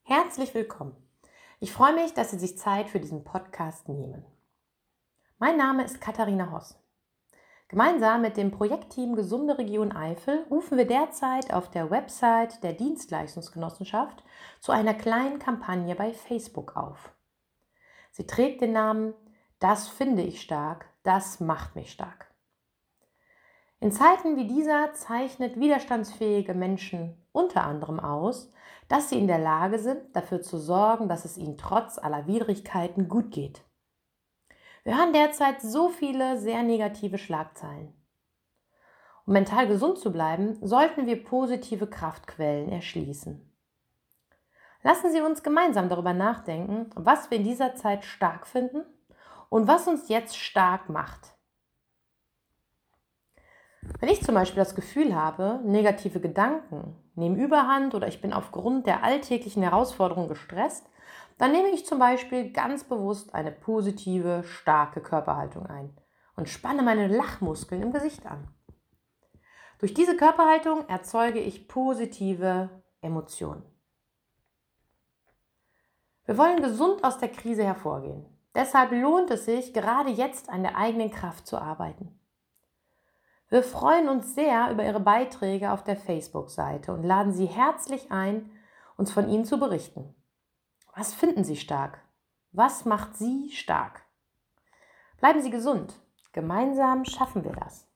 Herzlich willkommen. Ich freue mich, dass Sie sich Zeit für diesen Podcast nehmen. Mein Name ist Katharina Hoss. Gemeinsam mit dem Projektteam Gesunde Region Eifel rufen wir derzeit auf der Website der Dienstleistungsgenossenschaft zu einer kleinen Kampagne bei Facebook auf. Sie trägt den Namen „Das finde ich stark, das macht mich stark". In Zeiten wie dieser zeichnet widerstandsfähige Menschen unter anderem aus, dass sie in der Lage sind, dafür zu sorgen, dass es ihnen trotz aller Widrigkeiten gut geht. Wir hören derzeit so viele sehr negative Schlagzeilen. Um mental gesund zu bleiben, sollten wir positive Kraftquellen erschließen. Lassen Sie uns gemeinsam darüber nachdenken, was wir in dieser Zeit stark finden und was uns jetzt stark macht. Wenn ich zum Beispiel das Gefühl habe, negative Gedanken nehmen Überhand oder ich bin aufgrund der alltäglichen Herausforderungen gestresst, dann nehme ich zum Beispiel ganz bewusst eine positive, starke Körperhaltung ein und spanne meine Lachmuskeln im Gesicht an. Durch diese Körperhaltung erzeuge ich positive Emotionen. Wir wollen gesund aus der Krise hervorgehen. Deshalb lohnt es sich, gerade jetzt an der eigenen Kraft zu arbeiten. Wir freuen uns sehr über Ihre Beiträge auf der Facebook-Seite und laden Sie herzlich ein, uns von ihnen zu berichten. Was finden Sie stark? Was macht Sie stark? Bleiben Sie gesund. Gemeinsam schaffen wir das.